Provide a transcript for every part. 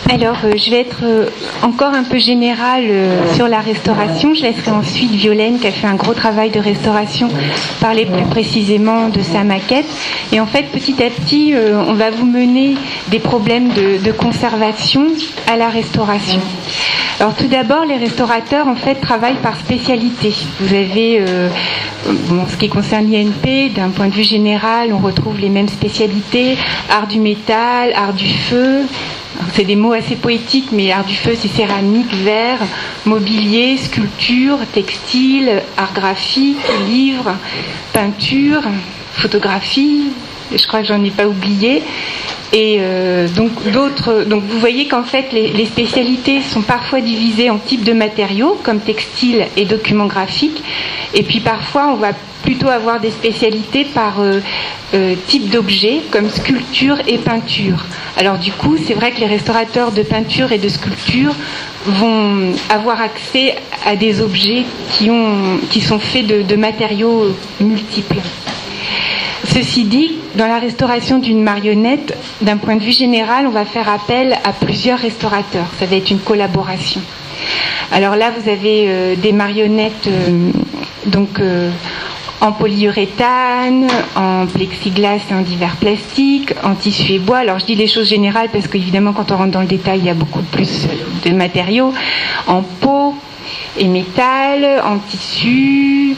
Alors, je vais être encore un peu générale sur la restauration. Je laisserai ensuite Violaine, qui a fait un gros travail de restauration, parler plus précisément de sa maquette. Et en fait, petit à petit, on va vous mener des problèmes de conservation à la restauration. Alors, tout d'abord, les restaurateurs, en fait, travaillent par spécialité. Vous avez, ce qui concerne l'INP, d'un point de vue général, on retrouve les mêmes spécialités, art du métal, art du feu. C'est des mots assez poétiques, mais art du feu, c'est céramique, verre, mobilier, sculpture, textile, art graphique, livre, peinture, photographie. Je crois que j'en ai pas oublié. Et donc vous voyez qu'en fait les spécialités sont parfois divisées en types de matériaux comme textile et documents graphiques, et puis parfois on va plutôt avoir des spécialités par type d'objets comme sculpture et peinture. Alors du coup, c'est vrai que les restaurateurs de peinture et de sculpture vont avoir accès à des objets qui sont faits de matériaux multiples. Ceci dit, dans la restauration d'une marionnette, d'un point de vue général, on va faire appel à plusieurs restaurateurs. Ça va être une collaboration. Alors là, vous avez des marionnettes en polyuréthane, en plexiglas et en divers plastiques, en tissu et bois. Alors je dis les choses générales parce qu'évidemment quand on rentre dans le détail, il y a beaucoup plus de matériaux. En peau et métal, en tissu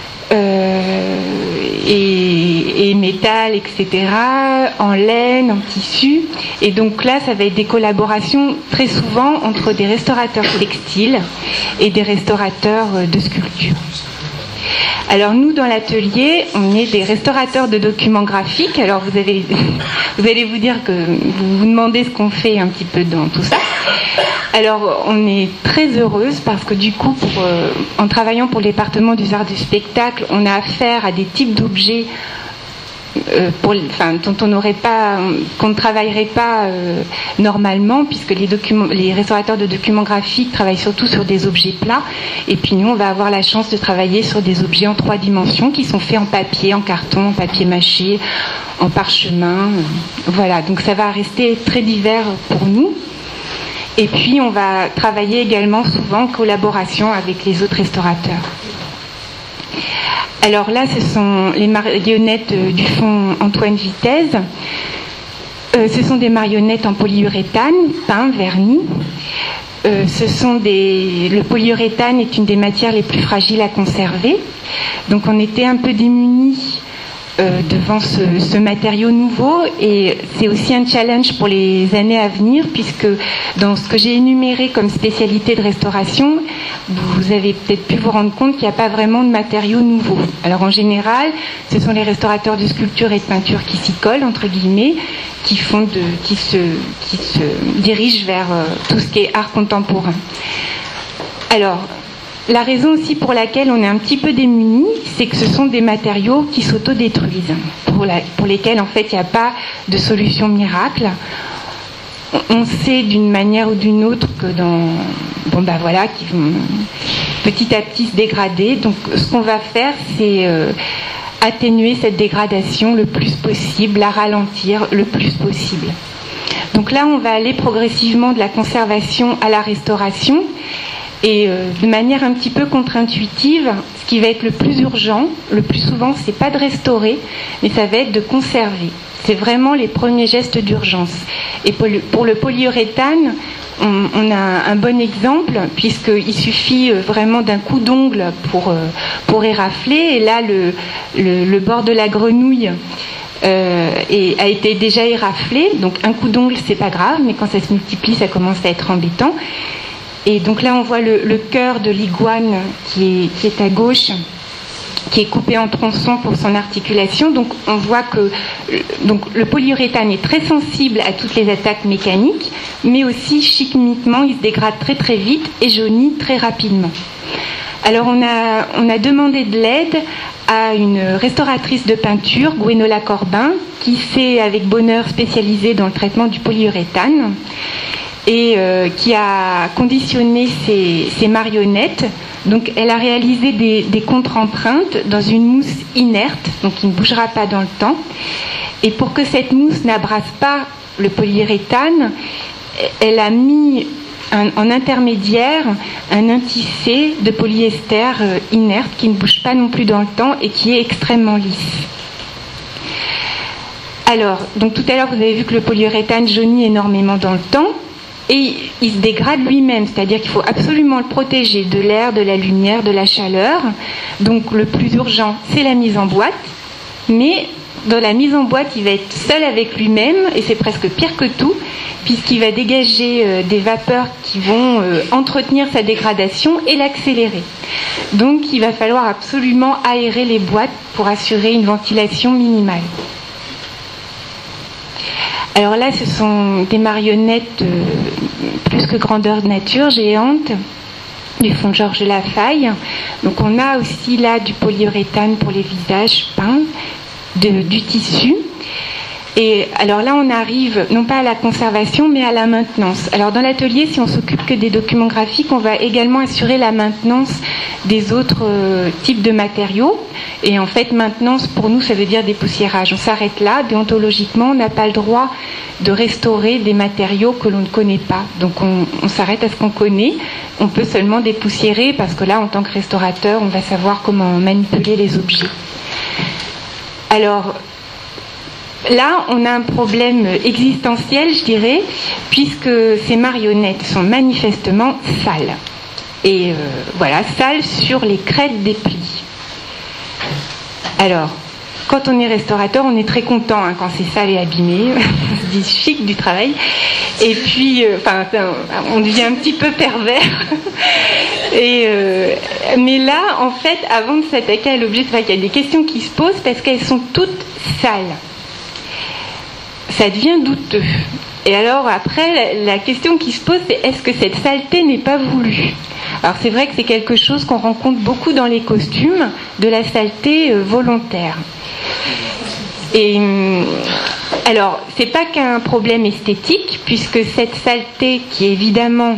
et métal, etc., en laine, en tissu. Et donc là, ça va être des collaborations très souvent entre des restaurateurs textiles et des restaurateurs de sculpture. Alors nous, dans l'atelier, on est des restaurateurs de documents graphiques. Alors vous allez vous dire que vous vous demandez ce qu'on fait un petit peu dans tout ça. Alors on est très heureuse parce que du coup, en travaillant pour le département des arts du spectacle, on a affaire à des types d'objets qu'on ne travaillerait pas normalement, puisque les restaurateurs de documents graphiques travaillent surtout sur des objets plats, et puis nous on va avoir la chance de travailler sur des objets en 3 dimensions qui sont faits en papier, en carton, en papier mâché, en parchemin, voilà, donc ça va rester très divers pour nous. Et puis on va travailler également souvent en collaboration avec les autres restaurateurs. Alors là, ce sont les marionnettes du fonds Antoine Vitesse. Ce sont des marionnettes en polyuréthane, peint, verni. Le polyuréthane est une des matières les plus fragiles à conserver. Donc on était un peu démunis devant ce matériau nouveau, et c'est aussi un challenge pour les années à venir, puisque dans ce que j'ai énuméré comme spécialité de restauration, vous avez peut-être pu vous rendre compte qu'il n'y a pas vraiment de matériaux nouveaux. Alors en général, ce sont les restaurateurs de sculpture et de peinture qui s'y collent, entre guillemets, qui se dirigent vers tout ce qui est art contemporain. Alors, la raison aussi pour laquelle on est un petit peu démunis, c'est que ce sont des matériaux qui s'autodétruisent, pour lesquels en fait il n'y a pas de solution miracle. On sait d'une manière ou d'une autre que qu'ils vont petit à petit se dégrader. Donc ce qu'on va faire, c'est atténuer cette dégradation le plus possible, la ralentir le plus possible. Donc là, on va aller progressivement de la conservation à la restauration. Et de manière un petit peu contre-intuitive, ce qui va être le plus urgent, le plus souvent, c'est pas de restaurer, mais ça va être de conserver. C'est vraiment les premiers gestes d'urgence. Et pour le polyuréthane, on a un bon exemple, puisqu'il suffit vraiment d'un coup d'ongle pour érafler. Et là, le bord de la grenouille a été déjà éraflé. Donc un coup d'ongle, c'est pas grave, mais quand ça se multiplie, ça commence à être embêtant. Et donc là, on voit le cœur de l'iguane qui est à gauche, qui est coupé en tronçons pour son articulation. Donc on voit que le polyuréthane est très sensible à toutes les attaques mécaniques, mais aussi chimiquement, il se dégrade très très vite et jaunit très rapidement. Alors on a demandé de l'aide à une restauratrice de peinture, Gwenola Corbin, qui s'est avec bonheur spécialisée dans le traitement du polyuréthane, et qui a conditionné ces marionnettes. Donc elle a réalisé des contre-empreintes dans une mousse inerte, donc qui ne bougera pas dans le temps. Et pour que cette mousse n'abrase pas le polyuréthane, elle a mis en intermédiaire un intissé de polyester inerte qui ne bouge pas non plus dans le temps et qui est extrêmement lisse. Alors, donc tout à l'heure, vous avez vu que le polyuréthane jaunit énormément dans le temps et il se dégrade lui-même, c'est-à-dire qu'il faut absolument le protéger de l'air, de la lumière, de la chaleur. Donc le plus urgent, c'est la mise en boîte, mais dans la mise en boîte, il va être seul avec lui-même et c'est presque pire que tout, puisqu'il va dégager des vapeurs qui vont entretenir sa dégradation et l'accélérer. Donc il va falloir absolument aérer les boîtes pour assurer une ventilation minimale. Alors là, ce sont des marionnettes plus que grandeur nature, géantes, du fonds Georges Lafaille. Donc on a aussi là du polyuréthane pour les visages peints, du tissu. Et alors là, on arrive non pas à la conservation, mais à la maintenance. Alors dans l'atelier, si on s'occupe que des documents graphiques, on va également assurer la maintenance des autres types de matériaux. Et en fait, maintenance, pour nous, ça veut dire dépoussiérage. On s'arrête là. Déontologiquement, on n'a pas le droit de restaurer des matériaux que l'on ne connaît pas. Donc on s'arrête à ce qu'on connaît. On peut seulement dépoussiérer parce que là, en tant que restaurateur, on va savoir comment manipuler les objets. Alors, là, on a un problème existentiel, je dirais, puisque ces marionnettes sont manifestement sales. Et voilà, sales sur les crêtes des plis. Alors, quand on est restaurateur, on est très content quand c'est sale et abîmé. On se dit chic du travail. Et puis, on devient un petit peu pervers. Mais là, en fait, avant de s'attaquer à l'objet, c'est vrai qu'il y a des questions qui se posent parce qu'elles sont toutes sales. Ça devient douteux. Et alors après, la question qui se pose, c'est est-ce que cette saleté n'est pas voulue ? Alors c'est vrai que c'est quelque chose qu'on rencontre beaucoup dans les costumes, de la saleté volontaire. Et alors, c'est pas qu'un problème esthétique, puisque cette saleté qui évidemment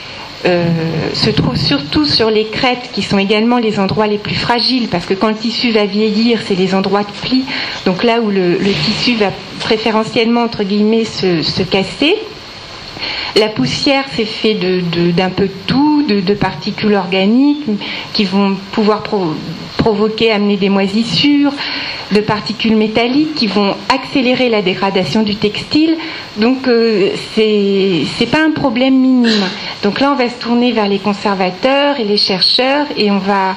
se trouve surtout sur les crêtes qui sont également les endroits les plus fragiles, parce que quand le tissu va vieillir, c'est les endroits de pli, donc là où le tissu va préférentiellement, entre guillemets, se casser. La poussière, c'est fait d'un peu de tout, de particules organiques qui vont pouvoir provoquer, amener des moisissures, de particules métalliques qui vont accélérer la dégradation du textile. Donc c'est pas un problème minime. Donc là, on va se tourner vers les conservateurs et les chercheurs et on va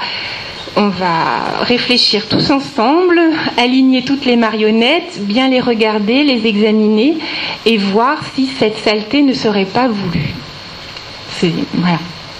réfléchir tous ensemble, aligner toutes les marionnettes, bien les regarder, les examiner et voir si cette saleté ne serait pas voulue. Voilà.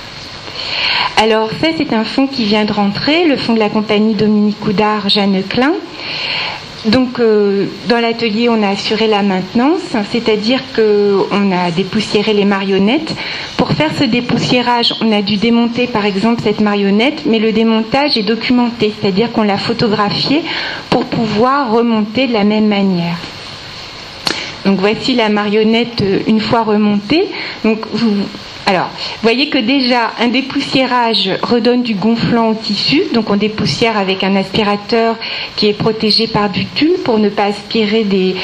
Alors ça, c'est un fonds qui vient de rentrer, le fonds de la compagnie Dominique Oudard, Jeanne Klein. Donc dans l'atelier, on a assuré la maintenance, c'est-à-dire qu'on a dépoussiéré les marionnettes. Pour faire ce dépoussiérage, on a dû démonter par exemple cette marionnette, mais le démontage est documenté, c'est-à-dire qu'on l'a photographiée pour pouvoir remonter de la même manière. Donc voici la marionnette une fois remontée. Donc alors, vous voyez que déjà, un dépoussiérage redonne du gonflant au tissu. Donc, on dépoussière avec un aspirateur qui est protégé par du tulle pour ne pas aspirer des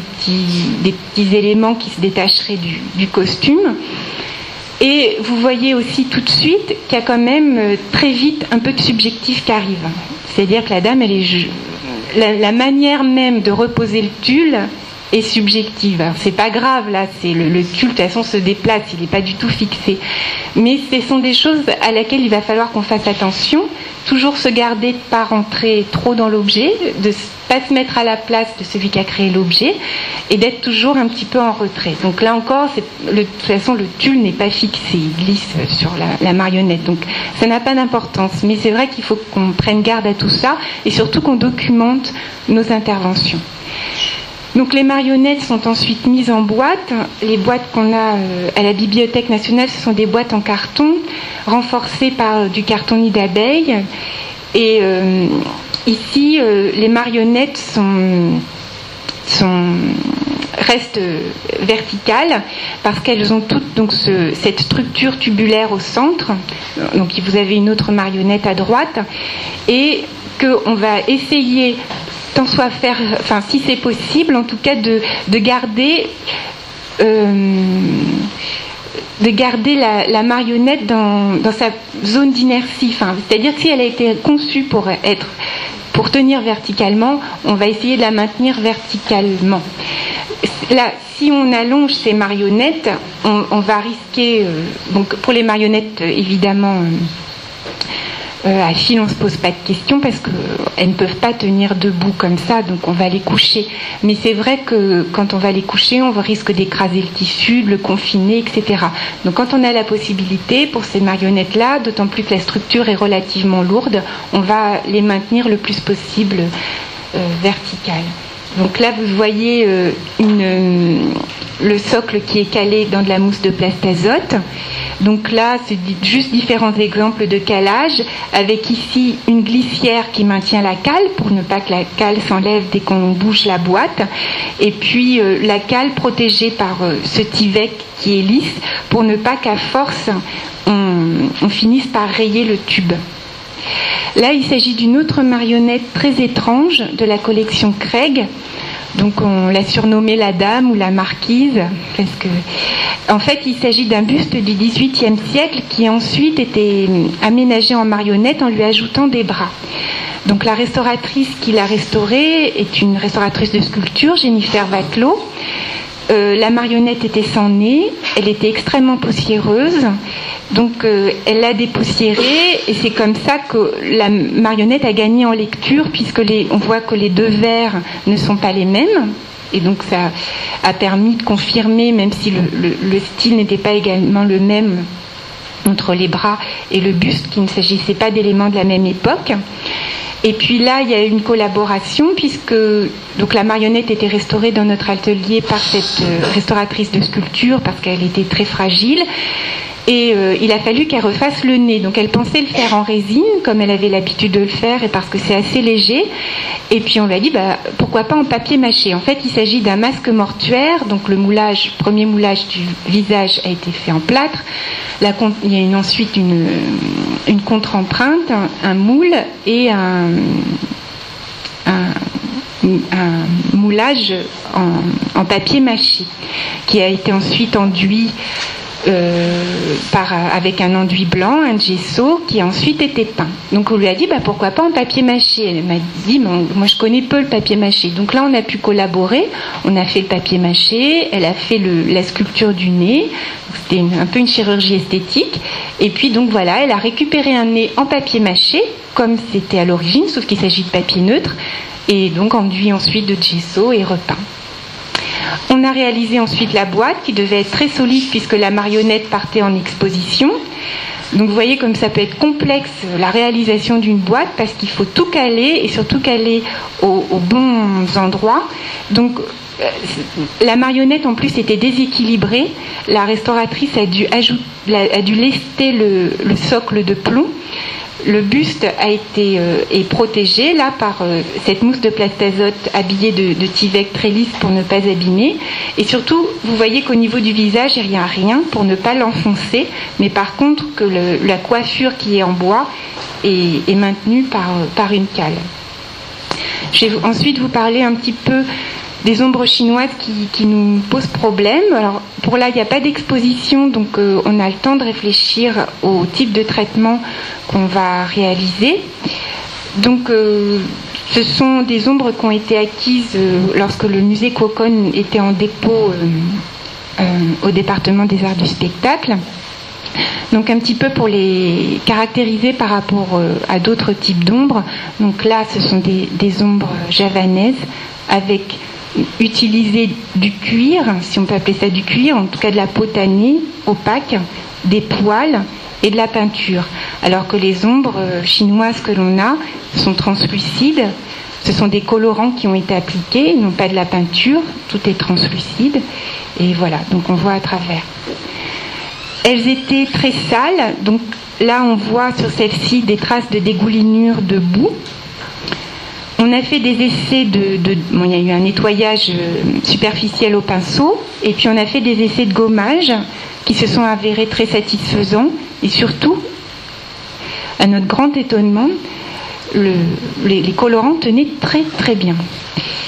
petits éléments qui se détacheraient du costume. Et vous voyez aussi tout de suite qu'il y a quand même très vite un peu de subjectif qui arrive. C'est-à-dire que la dame, la manière même de reposer le tulle est subjective. C'est pas grave là, c'est le tulle de toute façon se déplace, il n'est pas du tout fixé. Mais ce sont des choses à laquelle il va falloir qu'on fasse attention, toujours se garder de ne pas rentrer trop dans l'objet, de ne pas se mettre à la place de celui qui a créé l'objet et d'être toujours un petit peu en retrait. Donc là encore, de toute façon le tulle n'est pas fixé, il glisse sur la marionnette, donc ça n'a pas d'importance. Mais c'est vrai qu'il faut qu'on prenne garde à tout ça et surtout qu'on documente nos interventions. Donc les marionnettes sont ensuite mises en boîte. Les boîtes qu'on a à la Bibliothèque nationale, ce sont des boîtes en carton, renforcées par du carton nid d'abeille. Et ici, les marionnettes restent verticales parce qu'elles ont toutes donc cette structure tubulaire au centre. Donc vous avez une autre marionnette à droite et qu'on va essayer tant soit faire, enfin si c'est possible, en tout cas de garder de garder la marionnette dans sa zone d'inertie. Enfin, c'est-à-dire que si elle a été conçue pour tenir verticalement, on va essayer de la maintenir verticalement. Là, si on allonge ces marionnettes, on va risquer, donc pour les marionnettes évidemment à fil, on ne se pose pas de questions parce qu'elles ne peuvent pas tenir debout comme ça, donc on va les coucher. Mais c'est vrai que quand on va les coucher, on risque d'écraser le tissu, de le confiner, etc. Donc quand on a la possibilité, pour ces marionnettes-là, d'autant plus que la structure est relativement lourde, on va les maintenir le plus possible verticales. Donc là, vous voyez le socle qui est calé dans de la mousse de plastazote. Donc là, c'est juste différents exemples de calage, avec ici une glissière qui maintient la cale pour ne pas que la cale s'enlève dès qu'on bouge la boîte, et puis la cale protégée par ce Tyvek qui est lisse pour ne pas qu'à force on finisse par rayer le tube. Là, il s'agit d'une autre marionnette très étrange de la collection Craig. Donc on l'a surnommée la dame ou la marquise, parce que en fait il s'agit d'un buste du XVIIIe siècle qui ensuite était aménagé en marionnette en lui ajoutant des bras. Donc la restauratrice qui l'a restaurée est une restauratrice de sculpture, Jennifer Watlow. La marionnette était sans nez, elle était extrêmement poussiéreuse, donc elle l'a dépoussiérée et c'est comme ça que la marionnette a gagné en lecture, puisque on voit que les deux verres ne sont pas les mêmes, et donc ça a permis de confirmer, même si le style n'était pas également le même entre les bras et le buste, qu'il ne s'agissait pas d'éléments de la même époque. Et puis là, il y a une collaboration, puisque donc la marionnette était restaurée dans notre atelier par cette restauratrice de sculpture parce qu'elle était très fragile. Et il a fallu qu'elle refasse le nez. Donc elle pensait le faire en résine, comme elle avait l'habitude de le faire, et parce que c'est assez léger. Et puis on lui a dit, pourquoi pas en papier mâché. En fait, il s'agit d'un masque mortuaire. Donc le premier moulage du visage a été fait en plâtre. Il y a ensuite une contre-empreinte, un moule et un moulage en papier mâché, qui a été ensuite enduit avec un enduit blanc, un gesso, qui a ensuite été peint. Donc on lui a dit pourquoi pas en papier mâché. Elle m'a dit moi je connais peu le papier mâché. Donc là on a pu collaborer, on a fait le papier mâché, elle a fait la sculpture du nez, c'était un peu une chirurgie esthétique, et puis donc voilà, elle a récupéré un nez en papier mâché comme c'était à l'origine, sauf qu'il s'agit de papier neutre, et donc enduit ensuite de gesso et repeint. On a réalisé ensuite la boîte qui devait être très solide puisque la marionnette partait en exposition. Donc vous voyez comme ça peut être complexe la réalisation d'une boîte parce qu'il faut tout caler et surtout caler aux bons endroits. Donc la marionnette en plus était déséquilibrée. La restauratrice a dû lester le socle de plomb. Le buste est protégé là par cette mousse de plastazote habillée de Tyvek très lisse pour ne pas abîmer. Et surtout, vous voyez qu'au niveau du visage, il n'y a rien pour ne pas l'enfoncer. Mais par contre, que la coiffure qui est en bois est maintenue par une cale. Je vais ensuite vous parler un petit peu des ombres chinoises qui nous posent problème. Alors pour là, il n'y a pas d'exposition, donc on a le temps de réfléchir au type de traitement qu'on va réaliser. Donc ce sont des ombres qui ont été acquises lorsque le musée Cocon était en dépôt au département des arts du spectacle. Donc un petit peu pour les caractériser par rapport à d'autres types d'ombres. Donc là, ce sont des ombres javanaises avec utiliser du cuir, si on peut appeler ça du cuir, en tout cas de la peau tannée, opaque, des poils et de la peinture. Alors que les ombres chinoises que l'on a sont translucides, ce sont des colorants qui ont été appliqués, non pas de la peinture, tout est translucide, et voilà, donc on voit à travers. Elles étaient très sales, donc là on voit sur celle-ci des traces de dégoulinure de boue. On a fait des essais il y a eu un nettoyage superficiel au pinceau, et puis on a fait des essais de gommage qui se sont avérés très satisfaisants, et surtout, à notre grand étonnement, les colorants tenaient très très bien.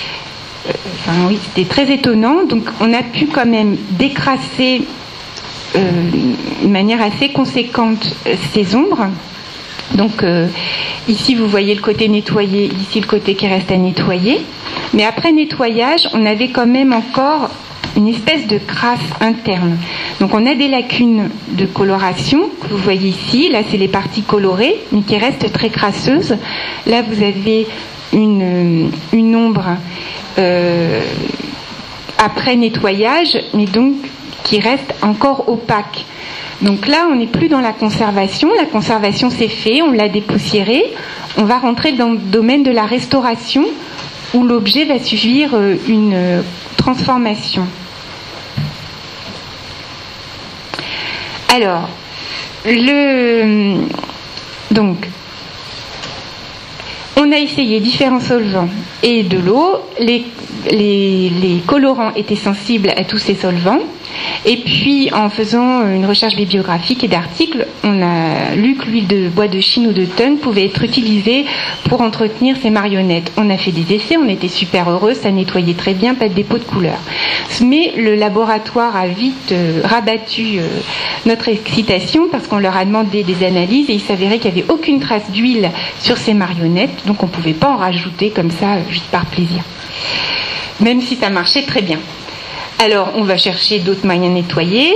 Enfin oui, c'était très étonnant, donc on a pu quand même décrasser de manière assez conséquente ces ombres. Donc ici vous voyez le côté nettoyé, ici le côté qui reste à nettoyer. Mais après nettoyage, on avait quand même encore une espèce de crasse interne. Donc on a des lacunes de coloration que vous voyez ici. Là c'est les parties colorées, mais qui restent très crasseuses. Là vous avez une ombre après nettoyage, mais donc qui reste encore opaque. Donc là, on n'est plus dans la conservation. La conservation, c'est fait, on l'a dépoussiéré. On va rentrer dans le domaine de la restauration, où l'objet va subir une transformation. Alors, donc, on a essayé différents solvants et de l'eau. Les colorants étaient sensibles à tous ces solvants. Et puis, en faisant une recherche bibliographique et d'articles, on a lu que l'huile de bois de Chine ou de Thun pouvait être utilisée pour entretenir ces marionnettes. On a fait des essais, on était super heureux, ça nettoyait très bien, pas de dépôt de couleur. Mais le laboratoire a vite rabattu notre excitation parce qu'on leur a demandé des analyses et il s'avérait qu'il n'y avait aucune trace d'huile sur ces marionnettes, donc on ne pouvait pas en rajouter comme ça, juste par plaisir. Même si ça marchait très bien. Alors, on va chercher d'autres moyens de nettoyer.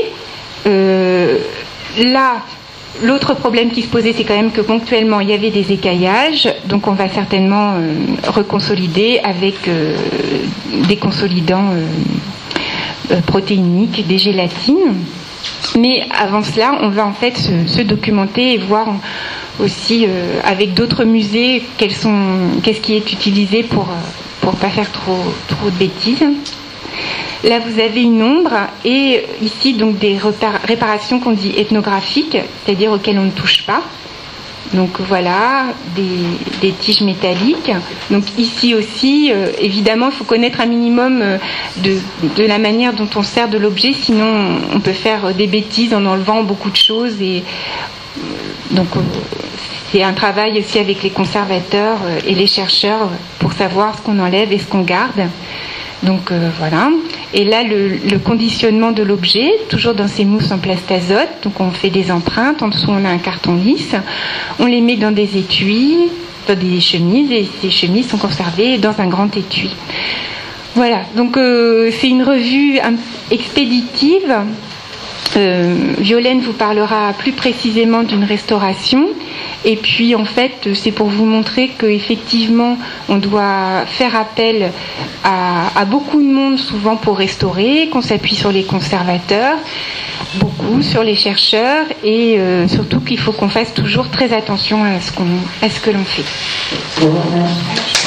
Là, l'autre problème qui se posait, c'est quand même que ponctuellement, il y avait des écaillages. Donc, on va certainement reconsolider avec des consolidants protéiniques, des gélatines. Mais avant cela, on va en fait se documenter et voir aussi avec d'autres musées qu'est-ce qui est utilisé pour pas faire trop de bêtises. Là, vous avez une ombre et ici, donc, des réparations qu'on dit ethnographiques, c'est-à-dire auxquelles on ne touche pas. Donc, voilà, des tiges métalliques. Donc, ici aussi, évidemment, il faut connaître un minimum de la manière dont on sert de l'objet, sinon on peut faire des bêtises en enlevant beaucoup de choses. Et donc, c'est un travail aussi avec les conservateurs et les chercheurs pour savoir ce qu'on enlève et ce qu'on garde. Donc voilà. Et là, le conditionnement de l'objet, toujours dans ces mousses en plastazote. Donc on fait des empreintes. En dessous, on a un carton lisse. On les met dans des étuis, dans des chemises. Et ces chemises sont conservées dans un grand étui. Voilà. Donc c'est une revue expéditive. Violaine vous parlera plus précisément d'une restauration. Et puis en fait, c'est pour vous montrer qu'effectivement, on doit faire appel à beaucoup de monde souvent pour restaurer, qu'on s'appuie sur les conservateurs, beaucoup sur les chercheurs et surtout qu'il faut qu'on fasse toujours très attention à ce que l'on fait.